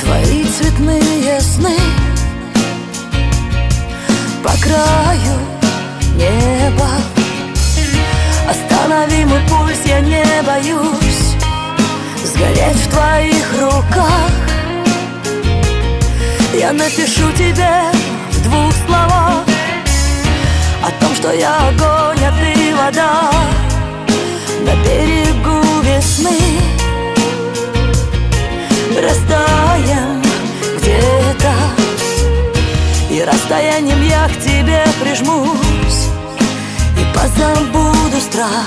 твои цветные сны по краю неба. Останови мой пульс, я не боюсь сгореть в твоих руках. Я напишу тебе в 2 словах о том, что я огонь, а ты вода. На берегу весны растаем где-то, и расстоянием я к тебе прижмусь и позабуду страх.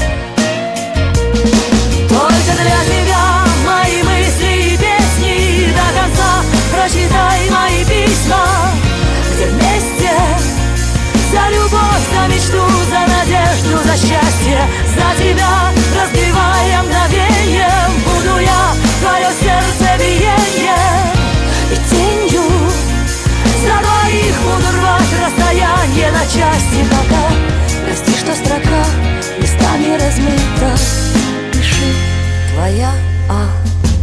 Только для тебя мои мысли и песни, до конца прочитай мои письма, где вместе за любовь, за мечту, за надежду, за счастье, за тебя разбивая мгновеньем. Буду я твое сердцебиение, и тенью за двоих буду рвать расстояние на части. Пока прости, что строка местами размыта, пиши твоя А.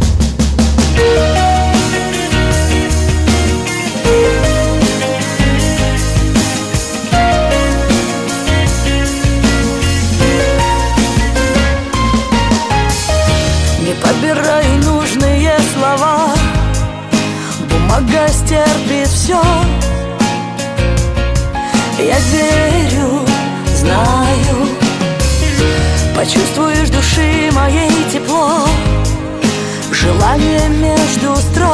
Не подбирай нужные слова, бумага стерпит все. Я верю, знаю, почувствуешь души моей тепло, желание между строк.